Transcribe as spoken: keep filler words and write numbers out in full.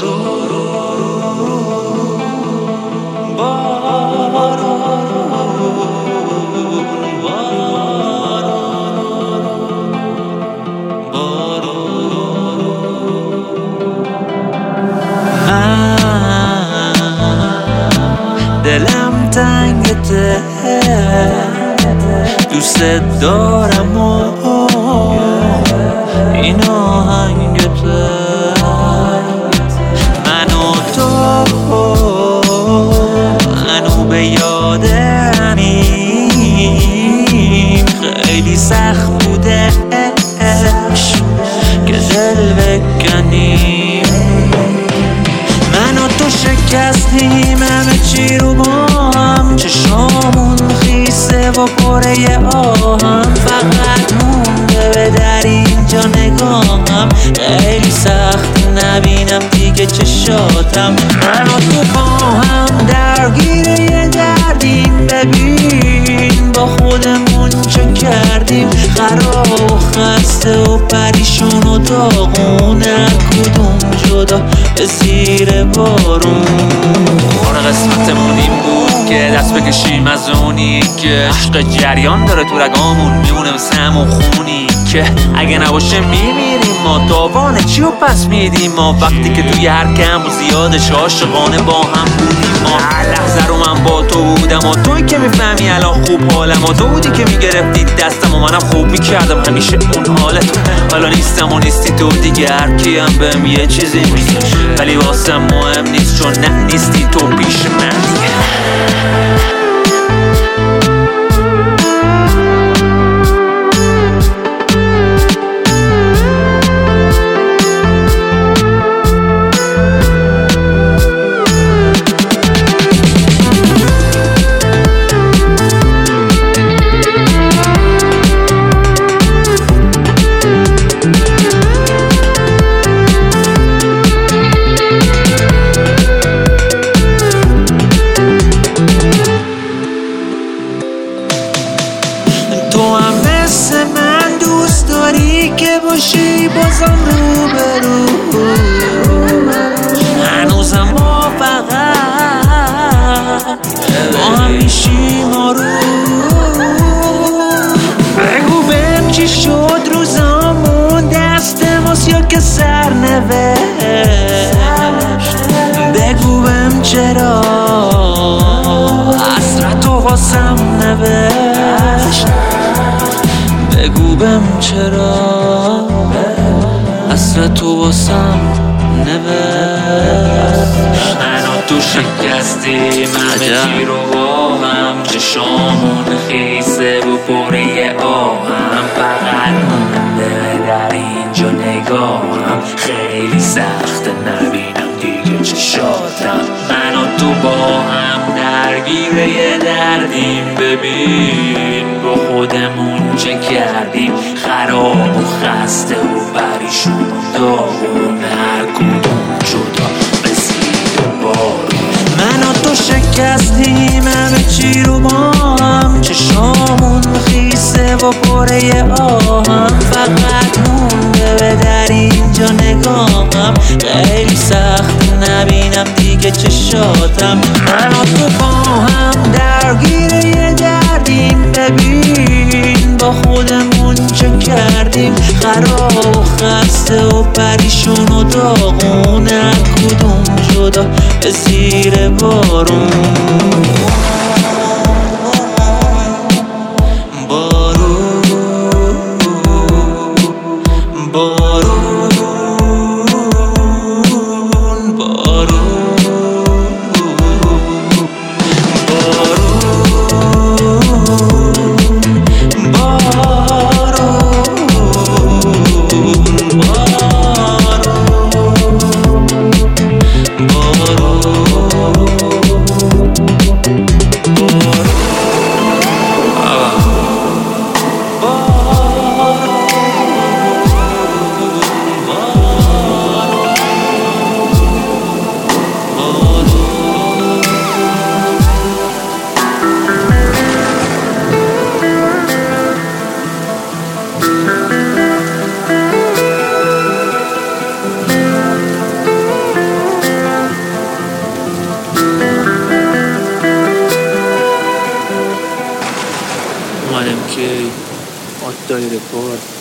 دلم تنگته دوست دارم و این آهنگته من و تو هنو به یادمیم خیلی سخت بوده که دل بکنیم من و تو شکستیم همه چی رو با هم چشامون خیسه و پره آهم فقط مونده به در اینجا نگاهم خیلی سخت نبینم دیگه چشاتم من و تو با هم درگیر یه دردیم ببین با خودمون چه کردیم خراب و خسته و پریشون و داغون کدوم جدا به زیر بارون اون قسمتمون این بود که دست بکشیم از اونی که عشق جریان داره تو رگامون میمونه مثل همون خونی که اگه نباشه میمیریم ما داوانه چی رو پس میدیم ما وقتی که توی هر کم و زیادش عاشقانه با هم بودیم ما هر لحظه رو من با تو بودم و توی که میفهمی الان خوب حالم و تو بودی که میگرفتی دستم و منم خوب میکردم همیشه اون حالت حالا نیستم و نیستی تو دیگه هر کیم بهم یه چیزی میگه ولی واسم مهم نیست چون نه نیستی تو پیش من دیگه تو هم مثل من دوست داری که باشی بازم رو به رو هنوزم ما فقط با هم میشیم آروم بگو بهم چی شد روزامون دست ماست یا که سرنوشت بگو بهم چرا حسرت و واسم نوشت بگو بهم چرا حسرت و واسم نوشت من و تو شکستیم همه چی رو با هم چشامون خیسه و پره آهم فقط مونده در اینجا نگاهم خیلی سخت نبینم دیگه چشاتم من و تو با هم درگیر یه دردیم ببین با خودمون چه کردیم خراب و خسته و پریشون و داغون هر کدوم جدا به زیر بارون من و تو شکستیم همه چی رو با هم چشامون خیسه و پره آهم فقط مونده به در اینجا نگاهم خیلی سخت نبینم دیگه چشاتم من و تو با هم درگیر یه دردیم ببین با خودمون چه کردیم خراب و خسته و پریشون و داغون کدوم جدا به زیر بارون منم کی آت دایی رکورد